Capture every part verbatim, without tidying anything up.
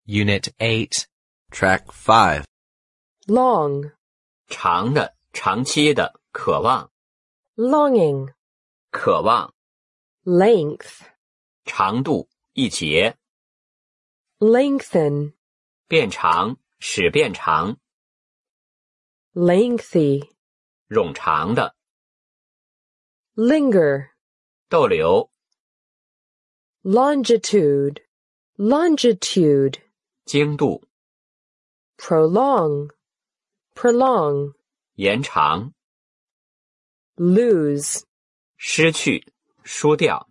Unit eight. Track five. Long. 长的、长期的、渴望、 Longing. 渴望、 Length. 长度、一节、 Lengthen. 变长、使变长、 Lengthy. 冗长的、 Linger. 逗留、 Longitude. Longitude. 经度、 Prolong. Prolong. 延长、 Lose. 失去、输掉、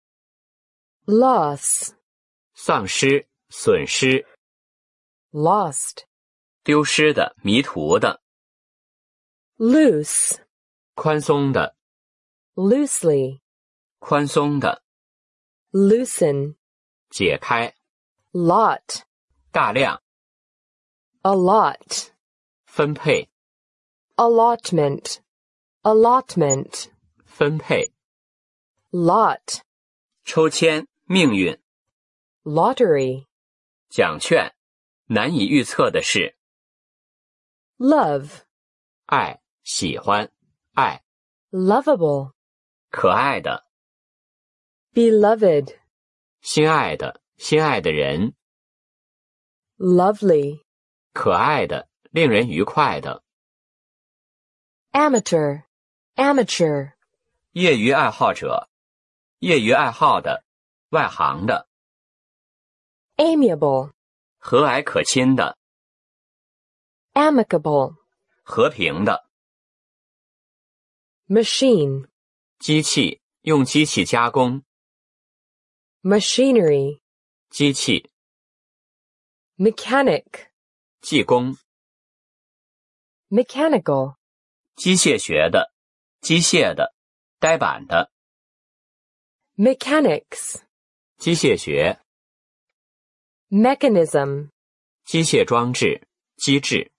Loss. 丧失、损失、 Lost. 丢失的、迷途的、 Loose. 宽松的、 Loosely. 宽松的、 Loosen. 解开、 Lot. 大量、 Allot. 分配、 Allotment. Allotment. 分配、 Lot. 抽签、命运、 Lottery. 奖券、难以预测的事、 Love. 爱、喜欢、爱、 Lovable. 可爱的、 Beloved. 心爱的、心爱的人、 Lovely. 可爱的、令人愉快的、 Amateur. Amateur. 业余爱好者、业余爱好的、外行的、 Amiable. 和蔼可亲的、 Amicable. 和平的、 Machine. 机器、用机器加工、 Machinery. 机器、 Mechanic. 技工、 Mechanical. 机械学的、机械的、呆板的、 Mechanics. 机械学、 Mechanism. 机械装置、机制。